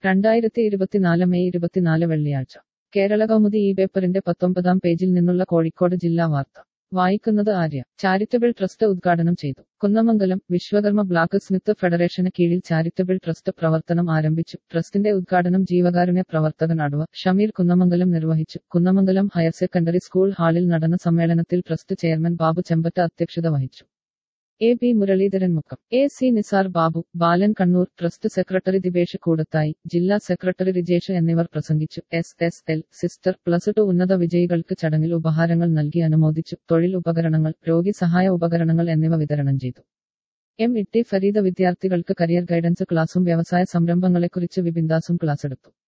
2024 May 24 വെള്ളിയാഴ്ച കേരള കൗമുദി ഈ പേപ്പറിന്റെ 19-ാം പേജിൽ നിന്നുള്ള കോഴിക്കോട് ജില്ലാ വാർത്ത വായിക്കുന്നത് ആര്യ. ചാരിറ്റബിൾ ട്രസ്റ്റ് ഉദ്ഘാടനം ചെയ്തു. കുന്നമംഗലം വിശ്വകർമ്മ ബ്ലാക്ക് സ്മിത്ത് ഫെഡറേഷന് കീഴിൽ ചാരിറ്റബിൾ ട്രസ്റ്റ് പ്രവർത്തനം ആരംഭിച്ചു. ട്രസ്റ്റിന്റെ ഉദ്ഘാടനം ജീവകാരുണ്യ പ്രവർത്തകൻ അടവ ഷമീർ കുന്നമംഗലം നിർവഹിച്ചു. കുന്നമംഗലം ഹയർ സെക്കൻഡറി സ്കൂൾ ഹാളിൽ നടന്ന സമ്മേളനത്തിൽ ട്രസ്റ്റ് ചെയർമാൻ ബാബു ചെമ്പറ്റ അധ്യക്ഷത വഹിച്ചു. A P Muraleedharan Mukkam, A C Nisar Babu, Balan Kannur, trust secretary Dipesh Koodathai, ജില്ലാ സെക്രട്ടറി റിജേഷ് എന്നിവർ പ്രസംഗിച്ചു. SSL, സിസ്റ്റർ, +2 ഉന്നത വിജയികൾക്ക് ചടങ്ങിൽ ഉപഹാരങ്ങൾ നൽകി അനുമോദിച്ചു. തൊഴിൽ ഉപകരണങ്ങൾ, രോഗി സഹായ ഉപകരണങ്ങൾ എന്നിവ വിതരണം ചെയ്തു. MIT ഫരീദ വിദ്യാർത്ഥികൾക്ക് കരിയർ ഗൈഡൻസ് ക്ലാസും വ്യവസായ സംരംഭങ്ങളെക്കുറിച്ച് വിപിൻദാസും ക്ലാസെടുത്തു.